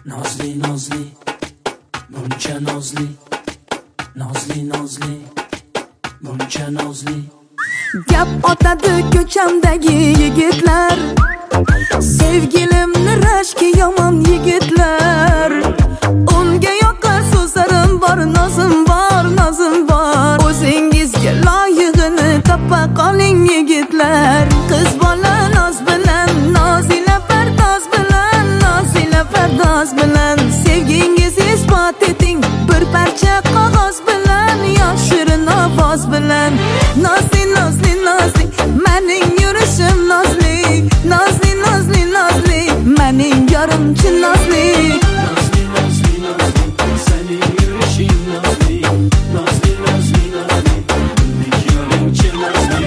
Nozli nozli buncha nozli, nozli nozli buncha nozli. Gap otadi ko'chamdagi yigitlar, sevgilimni rashki yomon yigitlar. Unga yoqqan so'zlarim bor, nozim bor, nozim bor. O'zingizga loyig'ini topa qoling yigitlar. Qiz bola noz bilan, nozila pardoz bilan, nozila pardoz bilan sevgingizni isbot eting bir parcha qog'oz bilan, yoshirin ovoz bilan. Nozli nozli nozli mening yurishim nozli, nozli nozli nozli mening yorimchi nozli. Nozli nozli nozli sening yurishing nozli, nozli nozli nozli mening yorimchi nozli.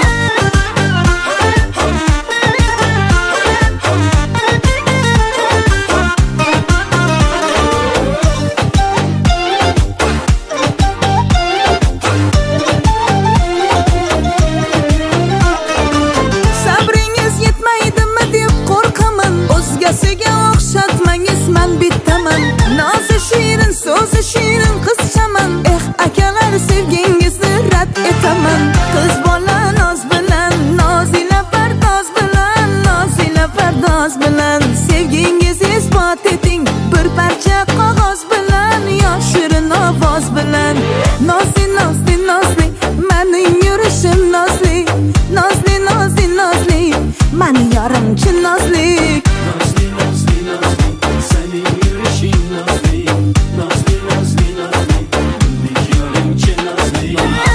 O'zgasiga o'xshatmangiz, men bittaman. Nozi shirin, so'zi shirin qizchaman. Akalar sevgingizni rad etaman. Qiz bola noz bilan, nozila pardoz bilan, nozila pardoz bilan sevgingizni isbot eting bir parcha qog'oz bilan, yoshirin ovoz bilan. Nozli nozli nozli mening yurishim nozli, nozli nozli nozli mening yorimchi nozli. Nozli nozli nozli sening yurishing nozli, nozli nozli nozli mening yorimchi nozli.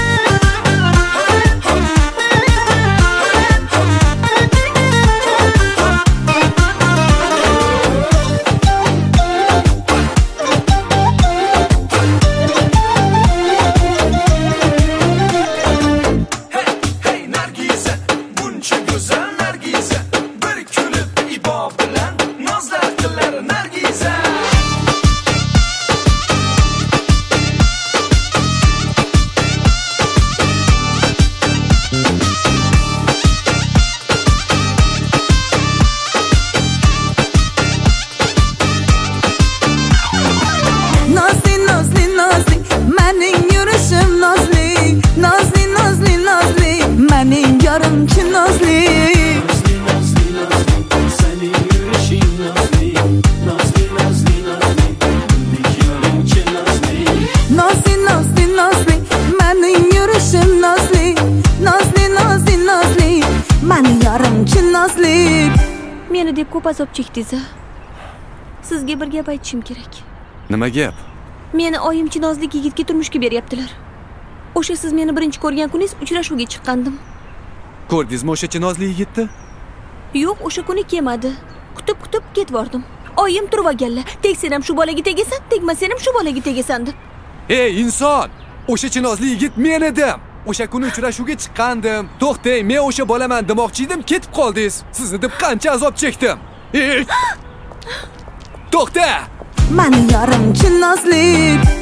Hey Nargiza, buncha go'zal Nargiza, bir kulib ibo bilan nozlar qilar Nargiza. Nozli nozli nozli mening yurishim nozli, nozli nozli nozli mening yorimchi nozli. Nozli nozli nozli sening yurishing nozli, nozli nozli nozli mening yorimchi nozli. Nozli nozli nozli mening yurishim nozli, nozli nozli nozli mening yorimchi nozli. Meni deb ko'p azob chekdingiz. Sizga bir gap aytishim kerak. Nima gap? Meni oyim chinozlik yigitga turmushga beryaptilar. O'sha siz meni birinchi ko'rgan kuningiz uchrashuvga chiqqandim. Ko'rdingizmi o'sha chinozli yigitni? Yo'q, o'sha kuni kelmadi. Kutib ketvordim. Oyim turib olganlar. Tegsen ham shu bolaga tegasan, tegmasan ham shu bolaga tegasan deb. Ey inson! O'sha chinozli yigit men edim. O'sha kuni uchrashuvga chiqqandim. To'xtang, men o'sha bolaman demoqchi edim, ketib qoldingiz. Sizni deb qancha azob chekdim. To'xta! Mening yorimchi nozli.